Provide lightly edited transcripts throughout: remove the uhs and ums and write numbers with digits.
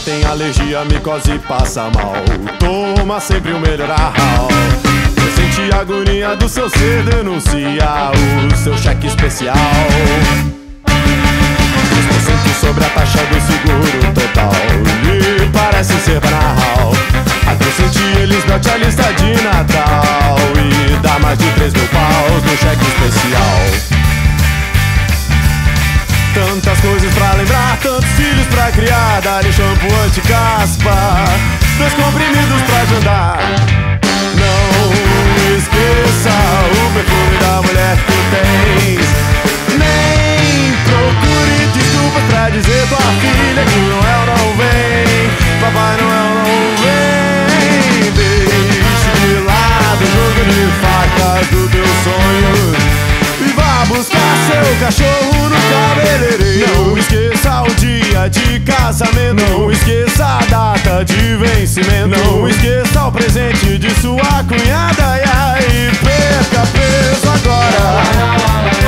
tem alergia, micose e passa mal, toma sempre o Melhoral. Sente a agonia do seu ser, denuncia o seu cheque especial. 10% sobre a taxa do seguro total, lhe parece ser banal. Acrescente eles note a lista de Natal e dá mais de 3 mil paus no cheque especial. Tantas coisas pra lembrar, tantos filhos pra criar, dá-lhe shampoo anti-caspa, 2 comprimidos pra jantar. Não esqueça o perfume da mulher que tu tens, nem procure desculpas pra dizer tua filha que o Noel não vem, Papai Noel não vem. Deixe de lado o jogo de facas do teu sonho e vá buscar seu cachorro no cabeleireiro. Não esqueça o dia de casamento, não esqueça a data de vencimento, não esqueça o presente de sua cunhada. E aí, perca peso agora.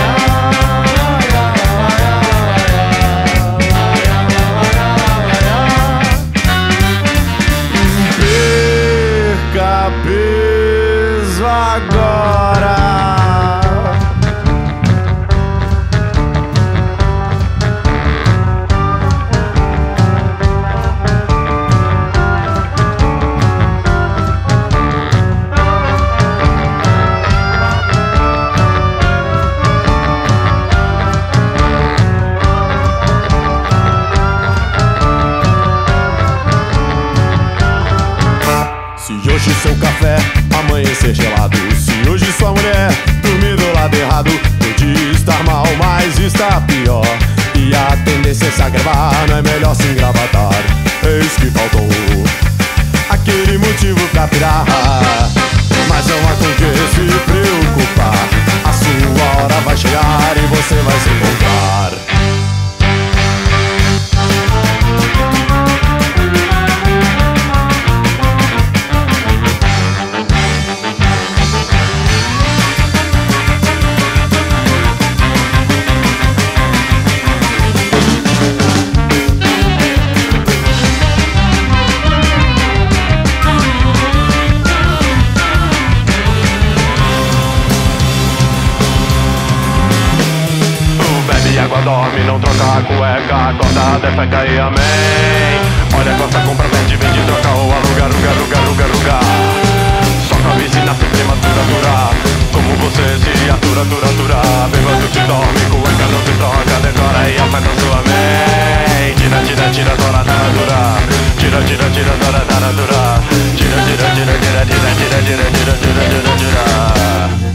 Perca peso agora. Se hoje seu café amanhecer gelado, se hoje sua mulher dormir do lado errado, pode estar mal, mas está pior, e a tendência é se agravar, não é melhor se engravatar. Eis que faltou aquele motivo pra pirar, mas não há com que se preocupar. A sua hora vai chegar e você vai se encontrar. Água dorme, não troca a cueca, acorda, defeca e amém. Olha, gosta, compra, vende, vende, troca ou aluga, aluga, aluga, aluga, aluga. Só cabeça nasce prematura, como você se atura, atura, atura. Bêbado te dorme, cueca não se troca, decora e aperta sua mente. Tira, tira, tira, tora, tara, dura. Tira, tira, tira, tora, tara, dura. Tira, tira, tira, tira, tira, tira, tira, tira, tira, tira, tira.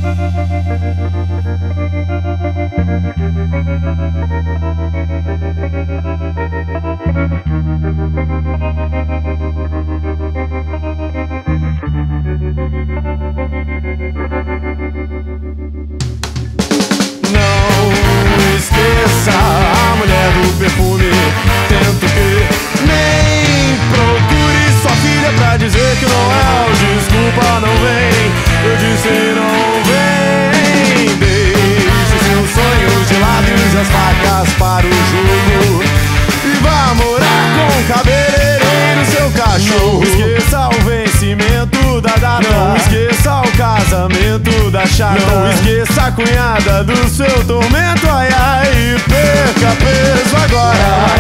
Não esqueça a mulher do perfume, tanto que nem procure sua filha pra dizer que não é o desculpa, não vem. Eu disse não vem. Deixe seus sonhos de lado e use as facas para o jogo e vá morar com o cabeleireiro, seu cachorro. Não esqueça o vencimento da data, não esqueça o casamento da chata, não esqueça a cunhada do seu tormento. Ai, ai, perca peso agora.